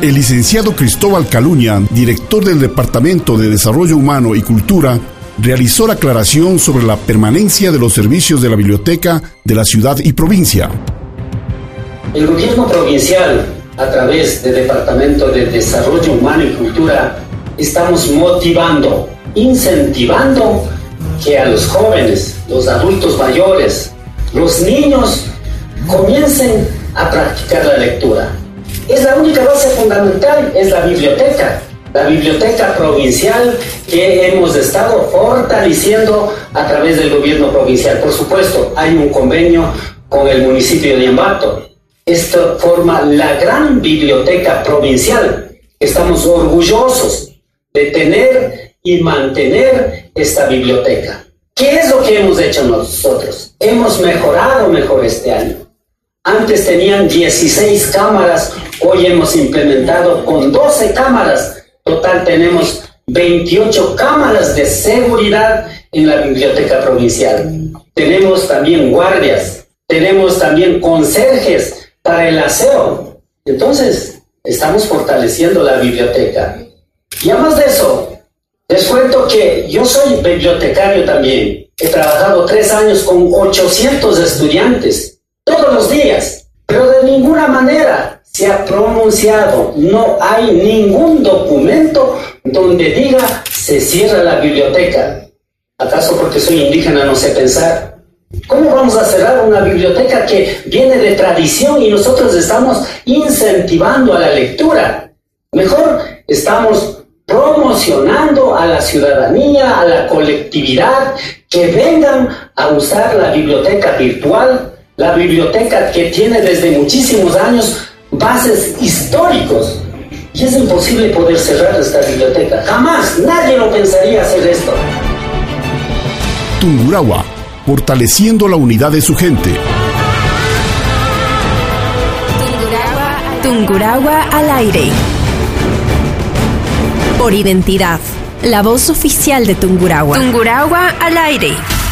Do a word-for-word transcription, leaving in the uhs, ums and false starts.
El licenciado Cristóbal Caluña, director del Departamento de Desarrollo Humano y Cultura, realizó la aclaración sobre la permanencia de los servicios de la biblioteca de la ciudad y provincia. El gobierno provincial, a través del Departamento de Desarrollo Humano y Cultura, estamos motivando, incentivando que a los jóvenes, los adultos mayores, los niños comiencen a practicar la lectura. Es la única base fundamental, es la biblioteca. La biblioteca provincial que hemos estado fortaleciendo a través del gobierno provincial. Por supuesto, hay un convenio con el municipio de Ambato. Esto forma la gran biblioteca provincial. Estamos orgullosos de tener y mantener esta biblioteca. ¿Qué es lo que hemos hecho nosotros? Hemos mejorado mejor este año. Antes tenían dieciséis cámaras, hoy hemos implementado con doce cámaras. Total tenemos veintiocho cámaras de seguridad en la biblioteca provincial. Tenemos también guardias, tenemos también conserjes para el aseo. Entonces, estamos fortaleciendo la biblioteca. Y además de eso, les cuento que yo soy bibliotecario también. He trabajado tres años con ochocientos estudiantes. Todos los días, pero de ninguna manera se ha pronunciado, no hay ningún documento donde diga se cierra la biblioteca. ¿Acaso porque soy indígena no sé pensar? ¿Cómo vamos a cerrar una biblioteca que viene de tradición y nosotros estamos incentivando a la lectura? Mejor estamos promocionando a la ciudadanía, a la colectividad, que vengan a usar la biblioteca virtual. La biblioteca que tiene desde muchísimos años bases históricos. Y es imposible poder cerrar esta biblioteca. Jamás, nadie lo pensaría hacer esto. Tungurahua, fortaleciendo la unidad de su gente. Tungurahua, Tungurahua al aire. Por identidad, la voz oficial de Tungurahua. Tungurahua al aire.